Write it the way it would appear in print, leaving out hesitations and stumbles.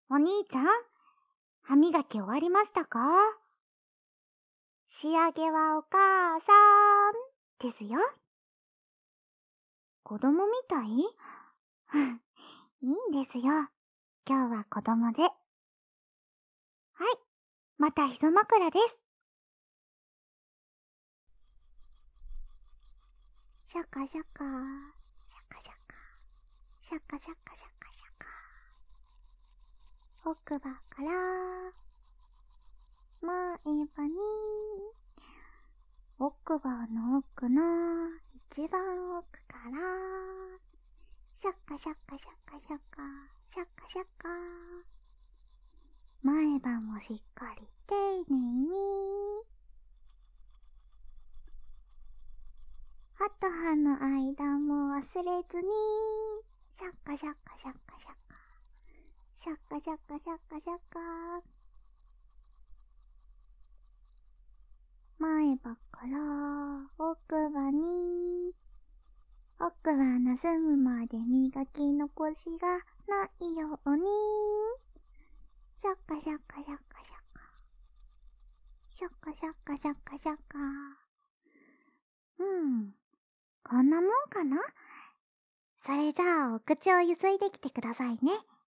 お兄ちゃん、歯磨き終わりましたか？仕上げはお母さんですよ。子供みたい？いいんですよ。今日は子供で。はい、またひぞ枕です。シャカシャカ、シャカシャカ、シャカシャカシャカシャカ。奥歯から前歯に、奥歯の奥の一番奥からシャカシャカシャカシャカシャカシャカ。前歯もしっかり丁寧に、歯と歯の間も忘れずに、シャカシャカシャカシャカシャカシャカシャカシャカ。前歯から奥歯に、奥歯の隅まで磨き残しがないように、シャカシャカシャカシャカシャカシャカシャカシャカ。こんなもんかな。それじゃあお口をゆすいできてくださいね。